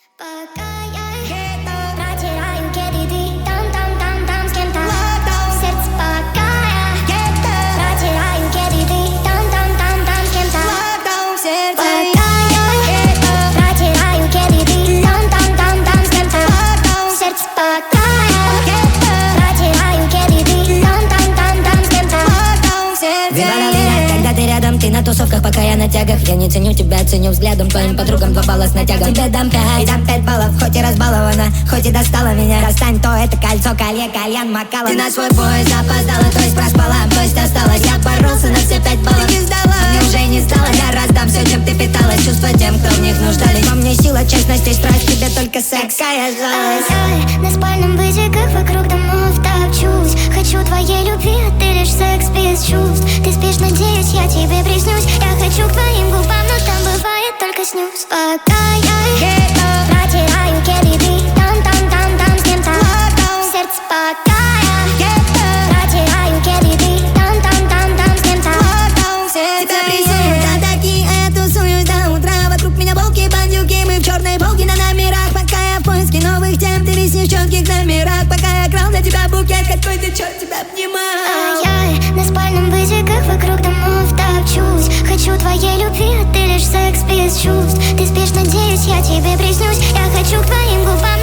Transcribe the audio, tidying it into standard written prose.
Пока я протираю кеды, там с кем-то в сердце. Пока я протираю кеды, там с кем-то в сердце. Пока я протираю кеды, там с кем-то в сердце. Пока я протираю кеды, там с кем-то в сердце. Когда ты рядом, ты на тусовках, пока я на тягах. Я не ценю тебя, ценю взглядом. Твоим подругам 2 балла с натягом. Тебе дам 5 баллов, хоть и разбалована, хоть и достала меня. Достань то это кольцо, колье, кальян, макала. Ты на свой поезд опоздала, то есть проспала, то есть осталась. Я боролся на все 5 баллов, ты сдала. Мне уже не стало, я раздам все, чем ты питалась. Чувства тем, кто в них нуждались. Во мне сила, честность и страсть, тебе только секс, я жалость. На спальном бытиках вокруг домов топчусь. Хочу твоей любви, а ты лишь секс без чувств. Ты спишь, надеюсь, я тебе приснюсь. Я хочу к твоим губам, но там бывает только снюс. Пока я протираю кеды, там с кем-то в сердце. Пока я протираю кеды, там с кем-то в сердце. Тебя прессуют атаки, а я тусуюсь до утра. Вокруг меня волки, бандюки, мы в черной полке на номерах. Пока я в поиске новых тем, ты виснешь в четких номерах. Пока я крал для тебя букет, какой-то черт тебя обнимал. А я на спальном бытиках вокруг домов топчусь. Хочу твоей любви, а ты лишь секс без чувств. Ты спишь, надеюсь, я тебе приснюсь. Я хочу к твоим губам.